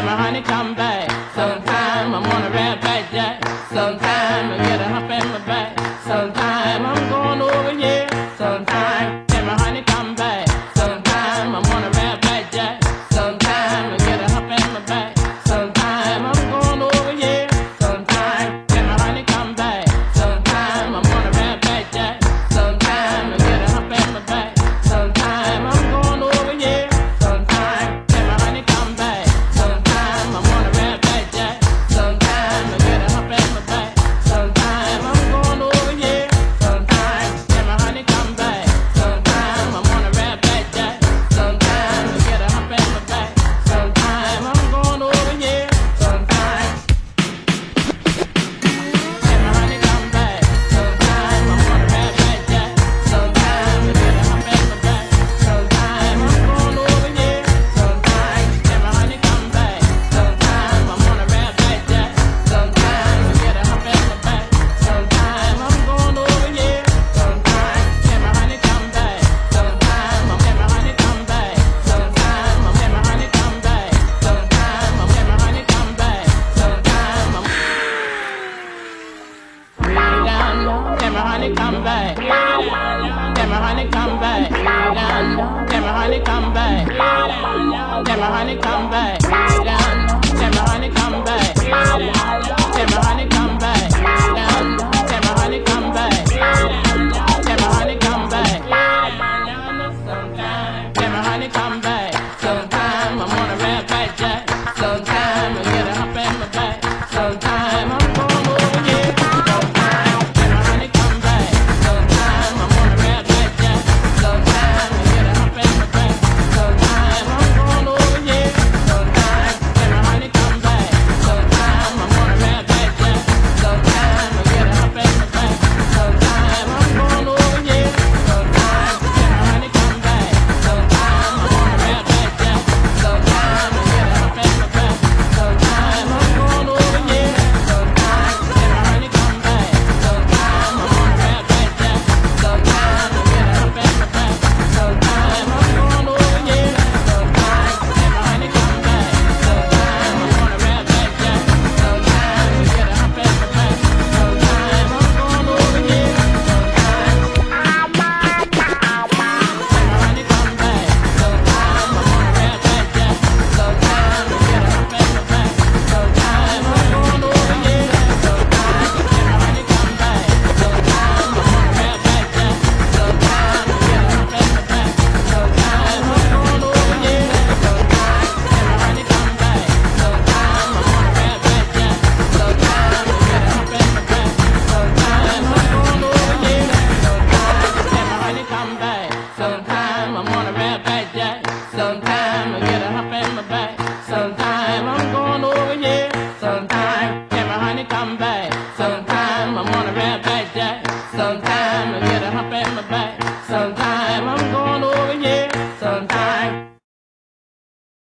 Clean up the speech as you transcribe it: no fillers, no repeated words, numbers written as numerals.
can my honey come back? Sometime I'm on a red back jack. Sometime I get a hump in my back. Sometime I'm going over here. Sometime can my honey come back? Sometime I'm on a red back jack. Sometime I get a hump in my back. Sometime I'm going over here. Sometime can my honey come back? Sometime I'm on a red back jack. Sometime I get a hump in my back. Sometime I'm going over here. Sometime can my honey come back? Sometime I'm on a red back jack. Sometime I get a hump in my back. Sometime I'm going over here. Sometime can my honey come back? Sometime I'm on a red back jack. Sometime I get a hump in my back. Sometime I'm going over here. Sometime can my honey come back? Sometime I'm on a red back jack. Sometime I get a hump in my back. Sometime I'm going over here. Sometime can my honey come back? Sometime I'm on a red back jack. Sometime I get a hump in my back. Sometime I'm going over here. Sometime can my honey come back? Sometime can my honey come back? Sometime can my honey come back? Sometime can my honey come back? Sometime way down low, can my honey come back? Can my honey come back? Down low, can my honey come back? Can my honey come back? Down low, can my honey come back? Can my honey come back? Down low, can my honey come back? Can my honey come back? Sometime can my honey come back? Sometime I'm on a red back jack. Sometime I get a hump in my back. Sometime I'm going over here. Sometime can my honey come back? Sometime I'm on a red back jack. Sometime I get a hump in my back. Sometime I'm going over here. Sometime can my honey come back? Sometime I'm on a red back jack. Sometime I get a hump in my back. Sometime I'm going over here. Sometime can my honey come back? Sometime I'm on a red back jack. Sometime I get a hump in my back. Sometime I'm going over here. Sometime can my honey come back? Sometime I'm on a red back jack. Sometime I get a hump in my back. Sometime I'm going over here. Sometime can my honey come back? Sometime I'm on a red back jack. Sometime I get a hump in my back. Sometime I'm going over here. Sometime can my honey come back? Sometime I'm on a red back jack. Sometime I get a hump in my back. Sometime I'm going over here. Sometime can my honey come back? Sometime I'm on a red back jack. Sometime I get a hump in my back. Sometime I'm going over here. Sometime can my honey come back? Sometime I'm on a red back jack. Sometime I get a hump in my back. Sometime I'm going over here. Sometime can my honey come back? Sometime I'm on a red back jack. Sometime I get a hump in my back. Sometime I'm going over here. Sometime can my honey come back? Sometime I'm on a red back jack. Sometime I get a hump in my back.